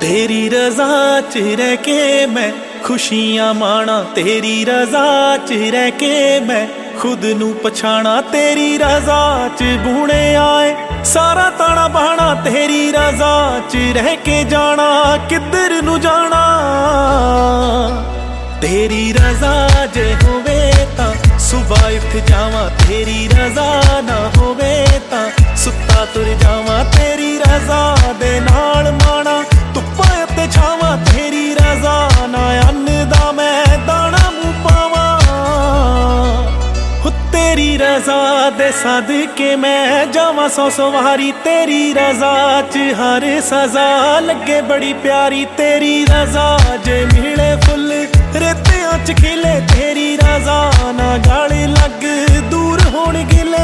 तेरी रजा च रह के मैं खुशियां माणा, तेरी रजा च रह के मैं खुद नू पछाणा। तेरी रजा च बूणे आए सारा ताना बाणा, तेरी रजा च रह के जाना किधर नू जाना। तेरी रजा जे होवे तां सुबह उठ जावां, तेरी रजा ना होवे तां सुत्ता तुर जावां। तेरी रजा दे नाल माणा धुप्पां ते छावां, तेरी रजा ना अन्न दा मैं दाना मूंह पावां। तेरी रजा दे सदके मैं जावां सौ सवारी, तेरी रजा च हर सजा लगे बड़ी प्यारी। तेरी रजा जे मिले फुल रेतियां च खिले, तेरी रजा ना गाले लग दूर होण गिले।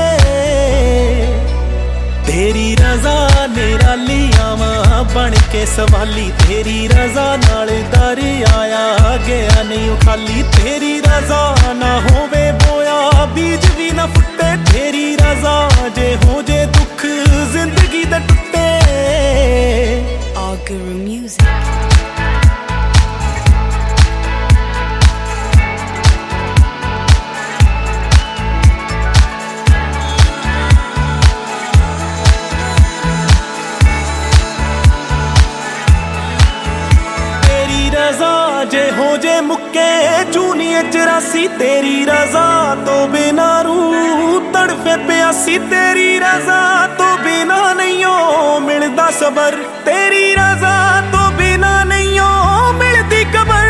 तेरी रजा निराली आवां बन के सवाली, तेरी रजा नाल दर आया गया नहीं खाली। तेरी रजा ना होवे बोया बीज भी ना फुटे, तेरी रजा जे हो जे दुख जिंदगी दे टुटे। Guru Music। रजा जे हो जे मुक्के जूनिए 84, तेरी रजा तो बिना रूह तड़फे प्यासी। तेरी रजा तो बिना नहीं हो मिलदा सबर, तेरी रजा तो बिना नहीं हो मिलदी कबर।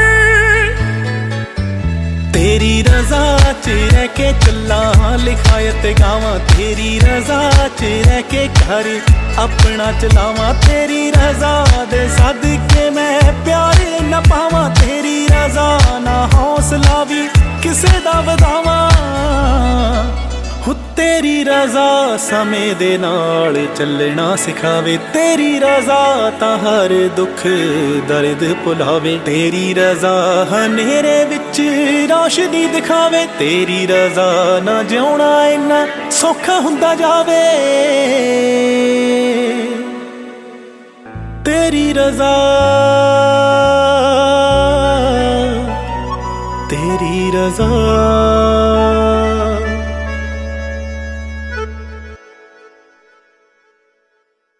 तेरी रजा च रह के चला लिखायत गावां, तेरी रजा च रह के घर अपना चलावां। तेरी रजा दे सदके मैं प्यारे न पावां, तेरी रजा ना हौसला भी किसे दा वधावां। तेरी रजा समय दे नाल चलना सिखावे, तेरी रजा तां हर दुख दर्द भुलावे। तेरी रजा हनेरे विच रोशनी दिखावे, तेरी रजा ना जिउणा इन्ना सौखा हुंदा जावे। तेरी रजा, तेरी रजा।